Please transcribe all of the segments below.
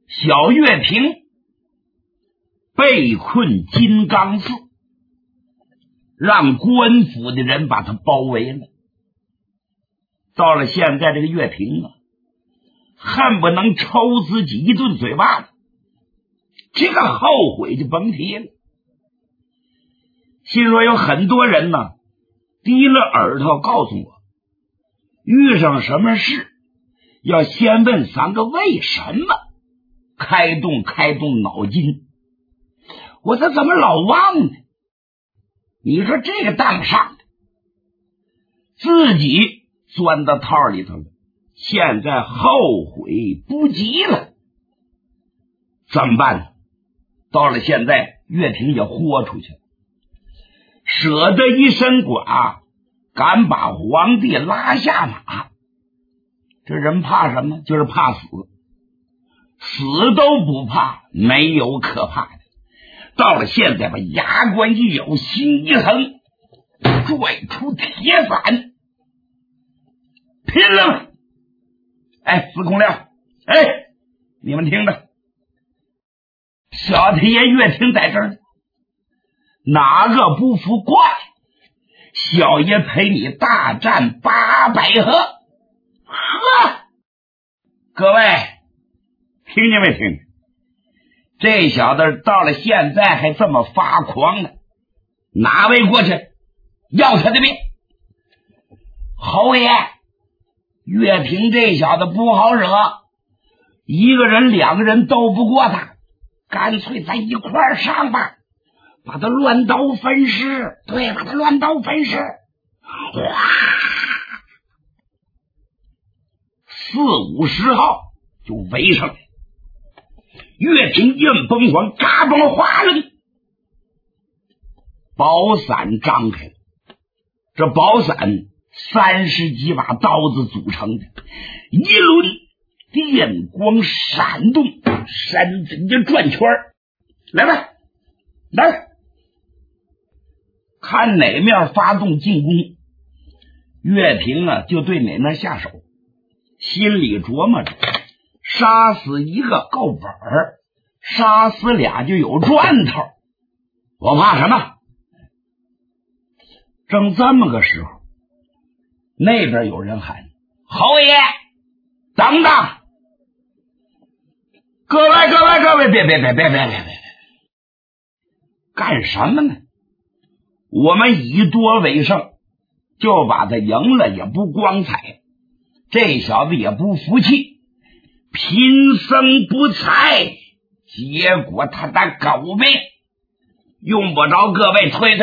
小岳平被困金刚寺，让官府的人把他包围了。到了现在，这个岳平啊，恨不能抽自己一顿嘴巴子，这个后悔就甭提了。心说有很多人呢，低了耳朵告诉我，遇上什么事要先问3个为什么，开动脑筋。我说怎么老忘呢？你说这个当上的自己钻到套里头了，现在后悔不及了，怎么办呢？到了现在，岳平也豁出去了，舍得一身剐，敢把皇帝拉下马。这人怕什么？就是怕死，死都不怕，没有可怕的。到了现在，把牙关一咬，心一横，拽出铁伞，拼了！哎，司空亮，哎，你们听着，小太爷岳平在这儿呢，哪个不服过来？小爷陪你大战800合。呵，各位听见没听？这小子到了现在还这么发狂呢，哪位过去要他的命？侯爷，岳平这小子不好惹，一个人2个人斗不过他，干脆咱一块儿上吧，把他乱刀分尸。对，把他乱刀分尸。哇，40-50号就围上来，岳平硬崩黄，嘎嘣哗楞，宝伞张开了。这宝伞30几把刀子组成的，一轮电光闪动，身子一转圈，来吧，来，看哪面发动进攻，岳平啊就对哪面下手。心里琢磨着，杀死一个够本儿，杀死俩就有赚头，我怕什么？正这么个时候，那边有人喊：侯爷等等！各位，别，干什么呢？我们以多为胜，就把他赢了也不光彩，这小子也不服气，贫僧不才，结果他的狗命，用不着各位推。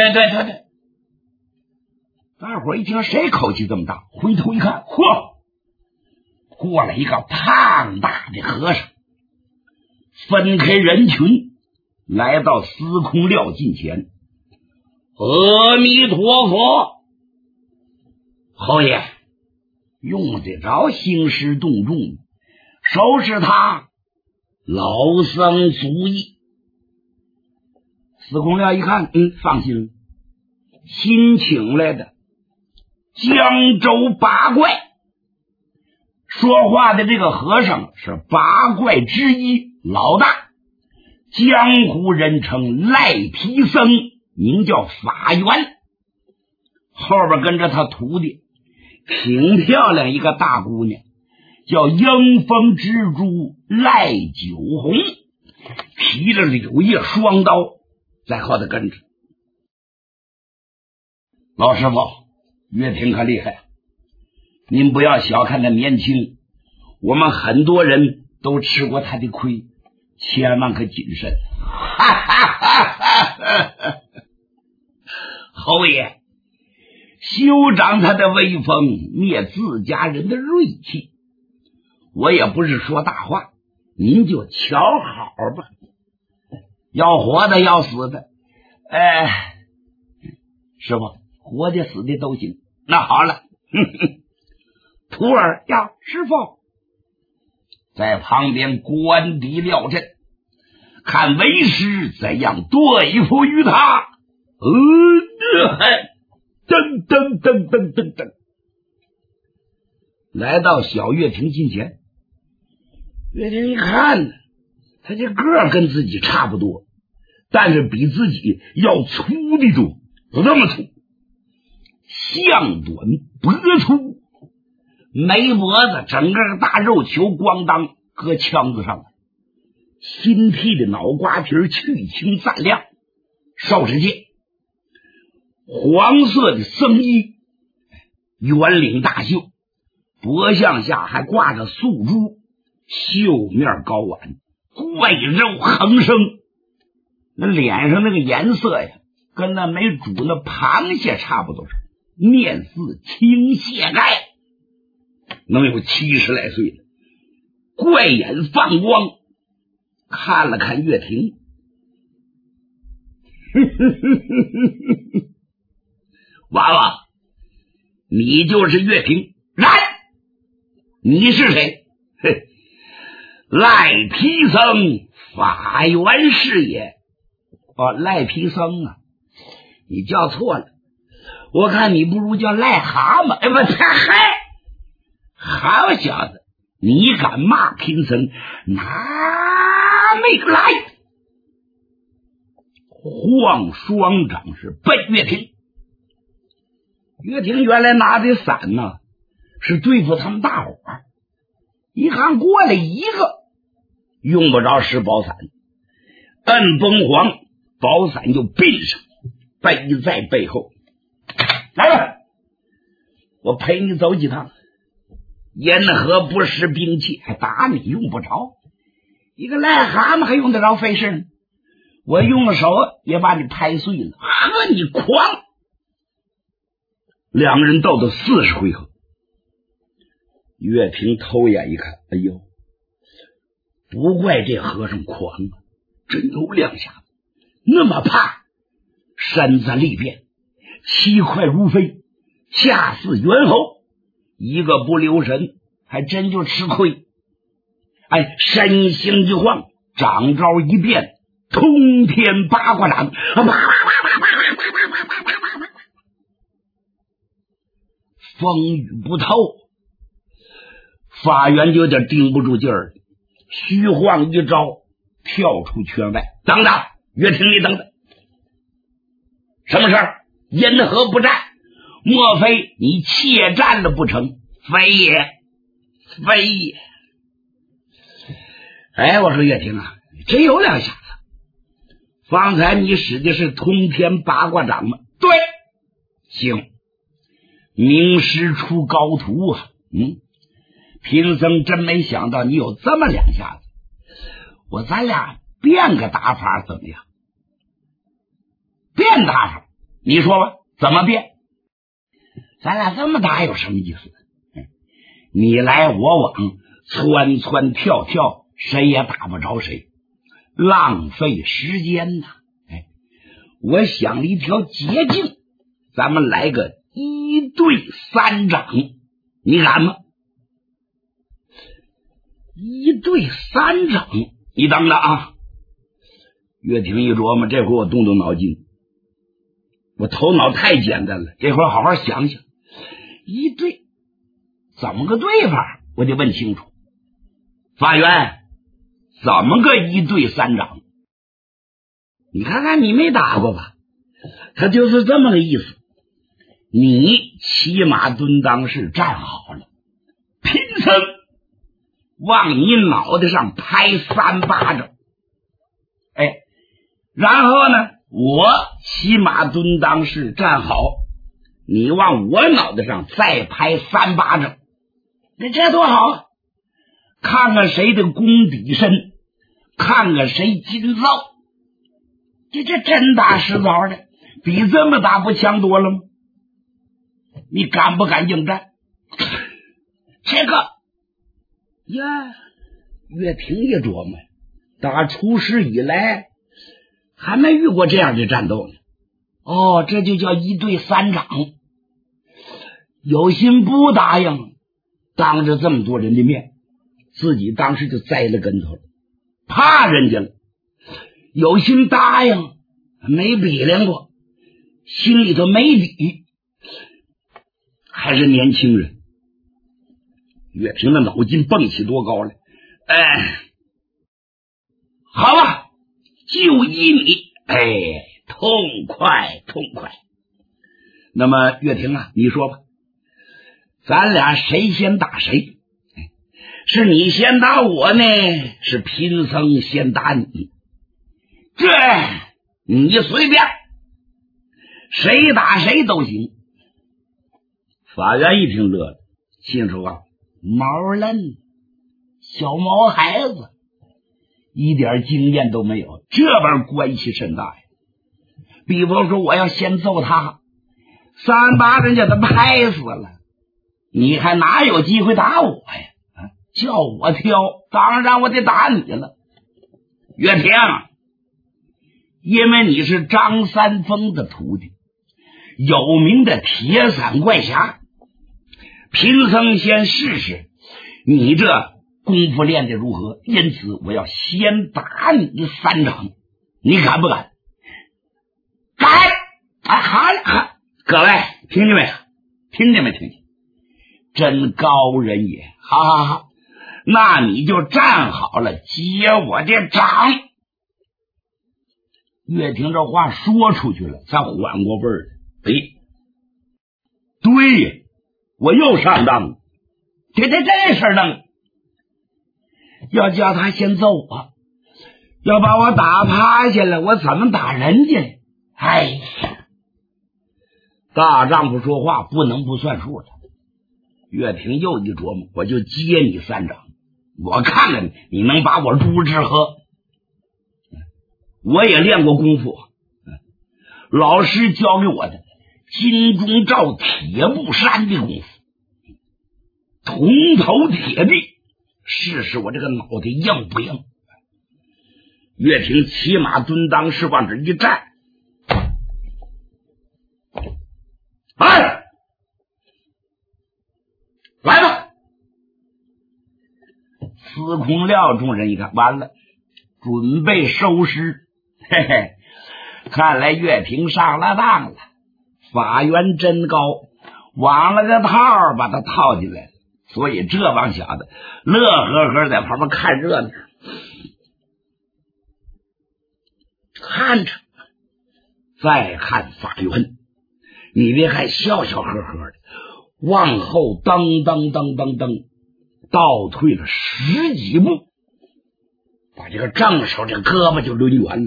大伙一听谁口气这么大，回头一看，嚯，过来一个胖大的和尚，分开人群，来到司空廖近前。阿弥陀佛，侯爷，用得着兴师动众，收拾他，老僧足矣。司空廖一看，放心了，新请来的江州八怪。说话的这个和尚是八怪之一，老大，江湖人称赖皮僧，名叫法源。后边跟着他徒弟，挺漂亮一个大姑娘，叫迎风蜘蛛赖九红，提着柳叶双刀在后头跟着。老师傅，岳平可厉害，您不要小看他年轻，我们很多人都吃过他的亏，千万可谨慎。侯爷，休长他的威风，灭自家人的锐气。我也不是说大话，您就瞧好吧，要活的要死的，师傅，活的死的都行。那好了，徒儿呀，师傅在旁边观敌料阵，看为师怎样对付于他。噔，来到小岳平近前。岳平一看呢， 他这个儿跟自己差不多，但是比自己要粗的多，有这么粗，项短脖粗，没脖子，整个大肉球咣当搁腔子上了，新剃的脑瓜皮去青锃亮，少时界，黄色的僧衣，圆领大袖，脖项下还挂着素珠，袖面高挽，怪肉横生，那脸上那个颜色呀，跟那没煮那螃蟹差不多，面似青蟹盖，能有70来岁了，怪眼放光，看了看岳霆，娃娃，你就是岳霆？然，你是谁？赖皮僧，法源是也。哦，赖皮僧啊，你叫错了，我看你不如叫癞蛤蟆。哎，不，嗨，好小子，你敢骂贫僧，拿命来！晃双掌是奔岳霆。岳霆原来拿的伞呢，是对付他们大伙儿，一看过来一个，用不着使宝伞，摁崩黄，宝伞就并上，背在背后。来吧，我陪你走几趟。沿河不识兵器，还打你用不着，一个癞蛤蟆还用得着费事呢？我用了手也把你拍碎了，呵，你狂！两个人斗到40回合，岳霆偷眼一看，哎呦，不怪这和尚狂啊，真有两下子，那么怕，身子力变，气快如飞，恰似猿猴，一个不留神还真就吃亏。哎，身形一晃，掌招一变，通天八卦掌，风雨不透，法源就有点顶不住劲儿，虚晃一招，跳出圈外。等等，岳霆，你等等，什么事儿？因何不战？莫非你怯战了不成？非也，非也。哎，我说岳霆啊，你真有两下子。方才你使的是通天八卦掌吗？对，行，名师出高徒啊。贫僧真没想到你有这么两下子，咱俩变个打法怎么样？变打法，你说吧，怎么变？咱俩这么打有什么意思？你来我往，窜窜跳跳，谁也打不着谁，浪费时间呐。我想了一条捷径，咱们来个1对3掌，你敢吗？1对3掌，你等着啊！岳霆一琢磨，这回我动动脑筋，我头脑太简单了，这会儿好好想想，1对怎么个对法？我得问清楚。法源，怎么个1对3掌？你看看，你没打过吧？他就是这么个意思。你骑马蹲裆式站好了，贫僧往你脑袋上拍3巴掌。然后呢，我骑马蹲裆式站好，你往我脑袋上再拍3巴掌。这多好啊！看看谁的功底深，看看谁筋造。这真打实凿的，比这么打不强多了吗？你敢不敢应战？这个呀，岳霆一琢磨，打出师以来还没遇过这样的战斗呢。哦，这就叫1对3掌。有心不答应，当着这么多人的面，自己当时就栽了跟头了，怕人家了。有心答应，没比量过，心里头没底，还是年轻人。岳霆的脑筋蹦起多高来！ 好吧，就依你，痛快痛快。那么岳霆啊，你说吧，咱俩谁先打谁？是你先打我呢，是贫僧先打你？这你随便，谁打谁都行。法院一听乐了，心说啊，毛嫩，小毛孩子，一点经验都没有，这玩意儿关系甚大呀。比方说我要先揍他，3巴掌就他拍死了，你还哪有机会打我呀？叫我挑，当然我得打你了。岳霆，因为你是张三丰的徒弟，有名的铁伞怪侠，贫僧先试试你这功夫练得如何，因此我要先打你3掌，你敢不敢？敢！好了，各位听见没？听见没？听见？真高人也！好，那你就站好了，接我的掌。岳霆这话说出去了，才缓过味儿来。对呀，我又上当了，这事儿弄，要叫他先揍我，要把我打趴下了，我怎么打人家？哎呀，大丈夫说话不能不算数的。岳霆又一琢磨，我就接你3掌，我看看你能把我如之何？我也练过功夫，老师教给我的金钟罩铁布衫的功夫，铜头铁臂，试试我这个脑袋硬不硬。岳霆骑马蹲裆式往这一站，来吧！司空廖众人一看，完了，准备收尸。嘿嘿，看来岳霆上了当了，法源真高，往了个套把他套进来了。所以这帮小子乐呵呵在旁边看热闹，看着。再看法源，你别还笑笑呵呵的，往后噔倒退了10几步，把这个正手这胳膊就抡圆了。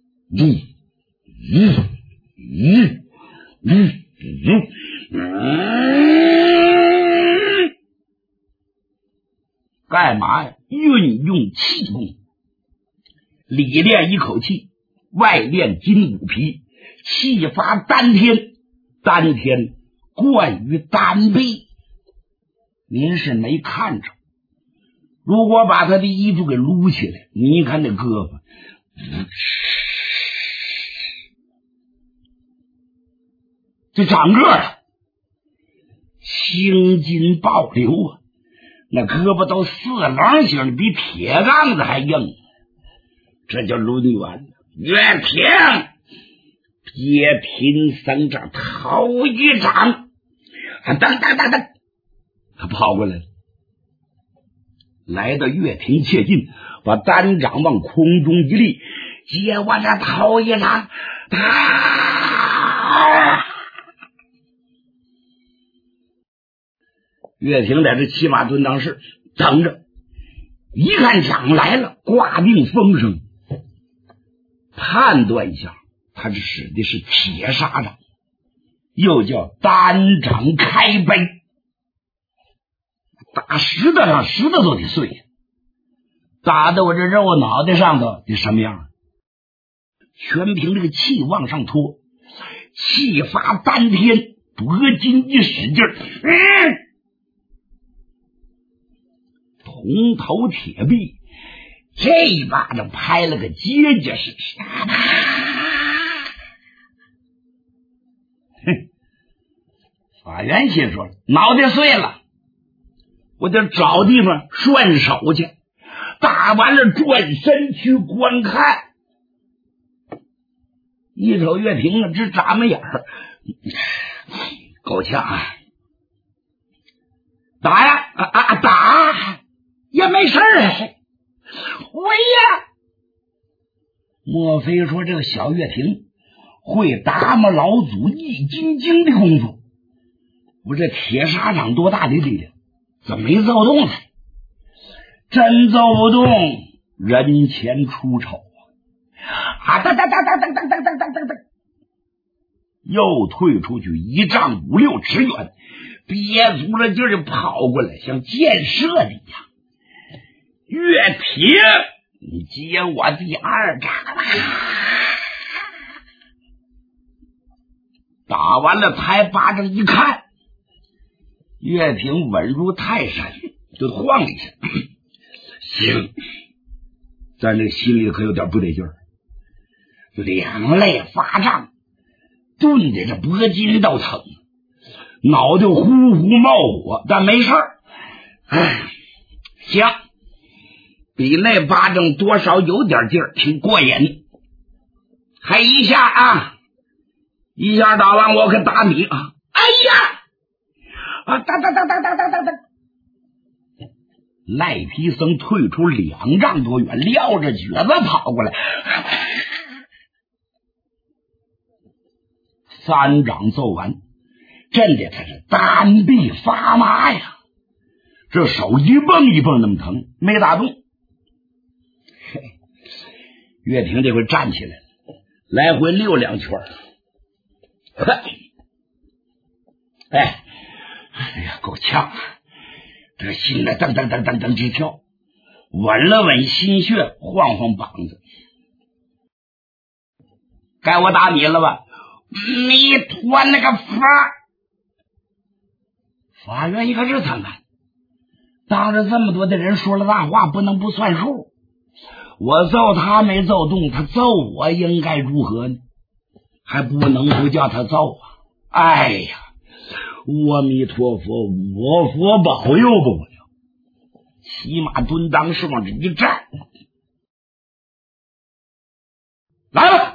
干嘛呀？运用气功，里练一口气，外练筋骨皮，气发丹天，丹天贯于丹背。您是没看着，如果把他的衣服给撸起来，你看那胳膊就长个了，青筋暴流啊，那胳膊都4棱形，比铁杠子还硬，这就抡圆了。岳霆接贫僧这头一掌，噔，他跑过来了，来到岳霆切近，把单掌往空中一立，接我这头一掌，岳霆在这骑马蹲裆式等着，一看掌来了，挂定风声，判断一下，他这使的是铁砂掌，又叫单掌开背，打石头上石头都得碎，打到我这肉脑袋上头得什么样？全凭这个气往上拖，气发丹天，脖筋一使劲，铜头铁臂，这一巴掌拍了个结结实实。法源心说了，脑袋碎了，我得找地方涮手去，打完了转身去观看。一瞅岳霆啊，直眨巴眼儿，够呛啊！打呀打也没事儿，我呀莫非说这个小岳霆会打我老祖易筋经的功夫？我这铁砂掌多大的力量，怎么没揍动呢？真揍不动，人前出丑啊！噔噔噔噔噔噔噔噔噔噔噔，又退出去1丈5、6尺远，憋足了劲儿就跑过来，像箭射的一样。岳霆，你接我第2掌吧！打完了，抬巴掌一看，岳霆稳如泰山，就晃一下。行，但这心里可有点不得劲儿，两肋发胀，顿的这脖筋都疼，脑袋呼呼冒火，但没事儿。行，比那巴掌多少有点劲儿，挺过瘾。还一下啊，一下打完我可打你啊！哎呀，当当当当当当当当！赖皮僧退出2丈多远，撂着蹶子跑过来，3掌揍完，震得他是单臂发麻呀，这手一蹦一蹦那么疼，没打动。岳霆这回站起来了，来回溜2圈。哎呀，够呛！这个心呢，噔噔噔噔噔直跳，稳了稳心血，晃晃膀子。该我打你了吧？你拖那个法院一看是怎么办？当着这么多的人说了大话，不能不算数。我揍他没揍动，他揍我应该如何呢？还不能不叫他揍啊！哎呀，阿弥陀佛，我佛保佑吧！我要骑马蹲裆是往这一站，来吧！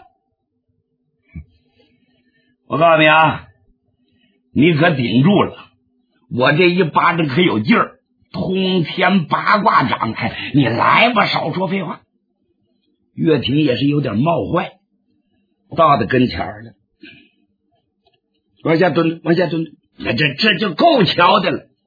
我告诉你啊，你可顶住了，我这一巴掌可有劲儿，通天八卦掌！哎，你来吧，少说废话。岳霆也是有点冒坏，到他跟前了，往下蹲，往下蹲，这就够瞧的了。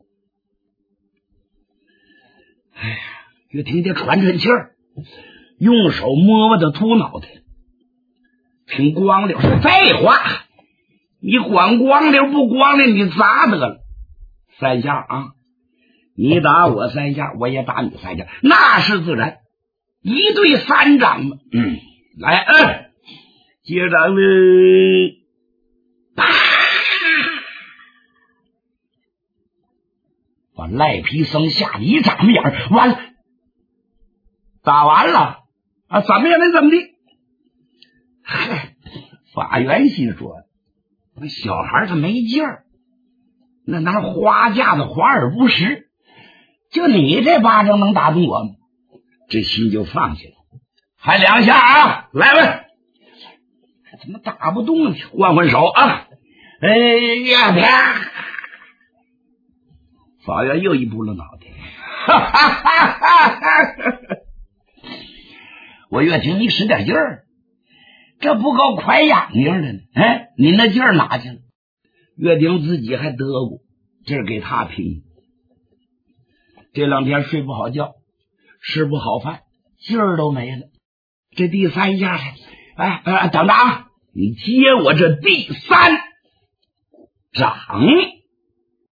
哎呀，岳霆得喘喘气儿，用手摸摸他秃脑袋，挺光溜。废话，你管光溜不光溜，你砸得了3下啊！你打我3下，我也打你3下，那是自然。1对3掌嘛，来，接掌了，啪！把赖皮僧吓得一眨眼，完了，打完了啊，怎么也没怎么地。法源心说，那小孩他没劲儿，那拿花架子华而不实，就你这巴掌能打动我吗？这心就放下了，还2下啊，来吧！怎么打不动呢？换换手啊！哎呀，啪！法院又一扑了脑袋，我岳霆，你使点劲儿，这不够快痒痒的呢。哎，你那劲儿哪去了？岳霆自己还得过，这是给他拼。这2天睡不好觉，吃不好饭，劲儿都没了。这第3下是，等着啊！你接我这第3掌。